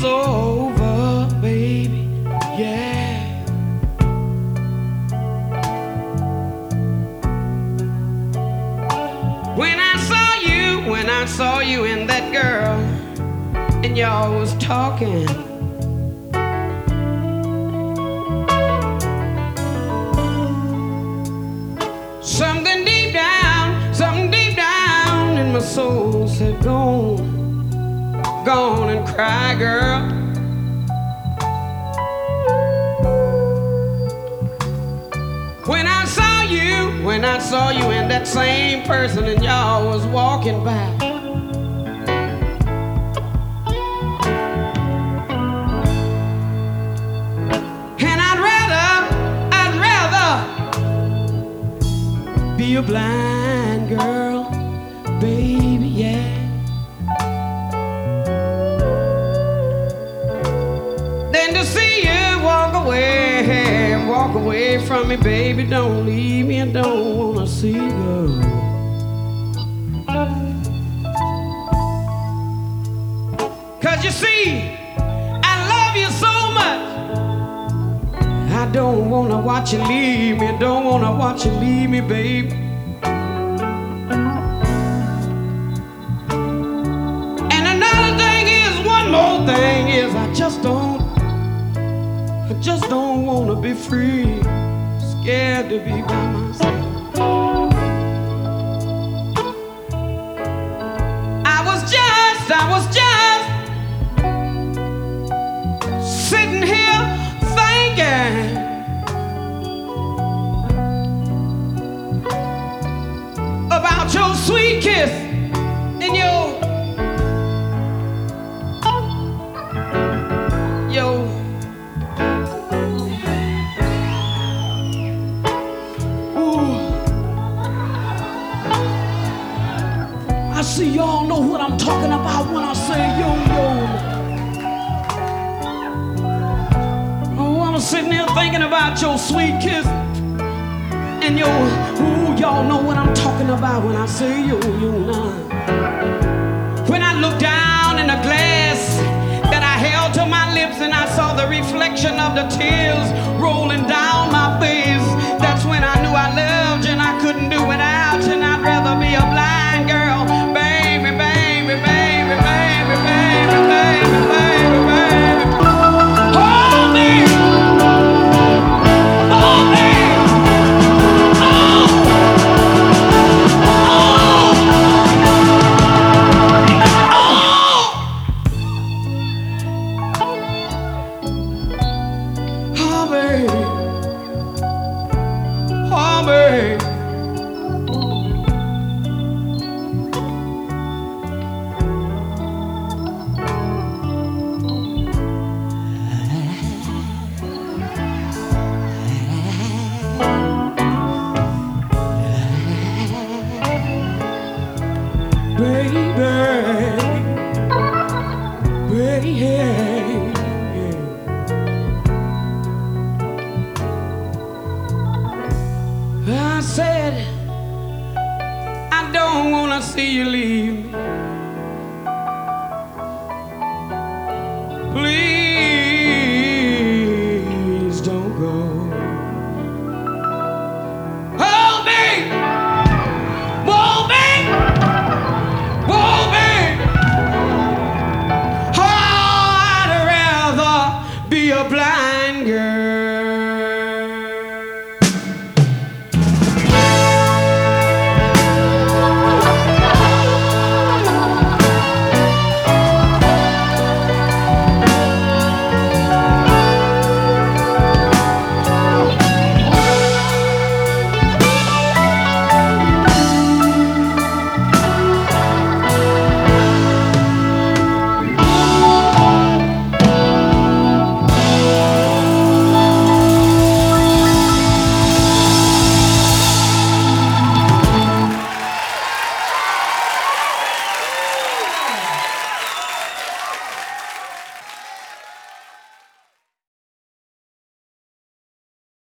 over, baby, yeah. When I saw you and that girl, and y'all was talking. Something deep down in my soul said, go on and cry, girl. When I saw you and that same person and y'all was walking by. And I'd rather be a blind girl, baby, yeah. Than to see you walk away from me, baby. Don't leave me, I don't wanna see you go. Cause you see, I love you so much, I don't wanna watch you leave me, don't wanna watch you leave me, baby. And another thing is, one more thing is, I just don't wanna be free, scared to be by myself. I was just sitting here thinking about your sweet kiss and your I see y'all know what I'm talking about when I say yo. Oh, I'm sitting there thinking about your sweet kiss and your, ooh, y'all know what I'm talking about when I say yo now. When I looked down in the glass that I held to my lips and I saw the reflection of the tears rolling down my face, that's when I knew I loved you and I couldn't do without you, and I'd rather be a blind girl. I said, I don't wanna see you leave. Please.